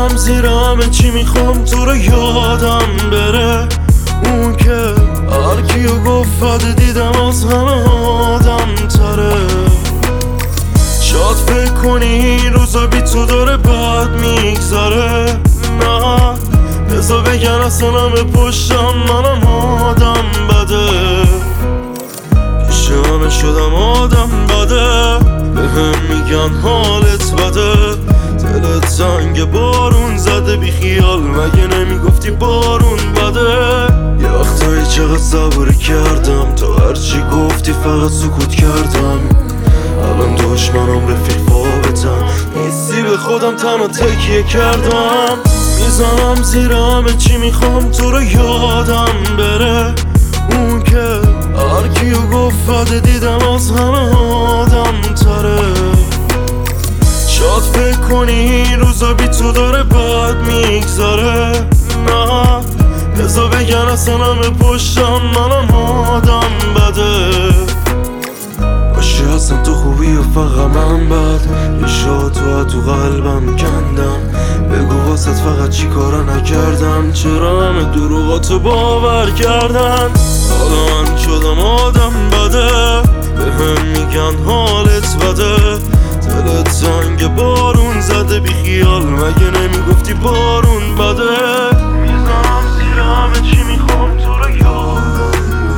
میزنم زیر همه چی میخوام تو رو یادم بره. اون که هرکیو گفت دیدم از همه آدم تره. شاید فکر کنی این روزا بی تو داره بد میگذره. نه بذار بگن اصلا همه پشتم منم آدم بده. پیش همه شدم آدم بده. بهم میگن حالت بده. دلت زنگ بارون زده بی خیال مگه نمیگفتی بارون بده. یه وقتایی چقدر صبر کردم تو هرچی گفتی فقط سکوت کردم. الان دشمنم رفیق فاوتم نیستی به خودم تنها تکیه کردم. میزنم زیر همه چی میخوام تو رو یادم بره. اون که هرکیو گفت دیدم از همه آدم تره. شاید فکر کنی این روزا بی تو داره بد میگذره. نه بذار بگن اصلا همه پشتم منم آدم بده. باشی اصلا تو خوبی و فقط من بد. یه شاد تو قلبم کندم. بگو واسط فقط چی کارا نکردم. چرا همه دروغاتو باور کردن. حالا من شدم آدم بده. بهم میگن حالت بده. دلت زنگ بارون زده بی خیال مگه نمیگفتی بارون بده. میزنم زیر همه چی میخوام تو رو یادم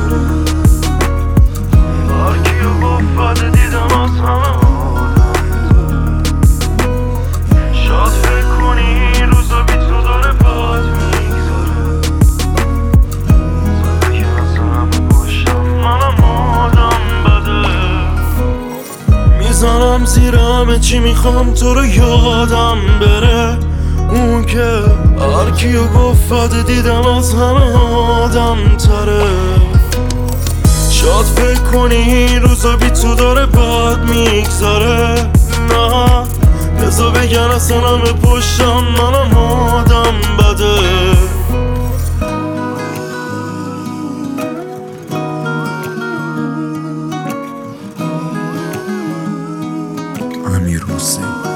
بره. هرکیو گفت دیدم از همه آدم. شاید فکر کنی این روزا بی تو داره بد میگذره. بذار بگن اصلا همه باشم منم آدم بده. میزنم زیر همه چی میخوام تو رو یادم بره. اون که هرکیو گفت دیدم از همه آدم تره. شاید فکر کنی این روزا بی تو داره بد میگذره. نه بذار بگن اصلا همه پشتم منم آدم بده. امیر حسین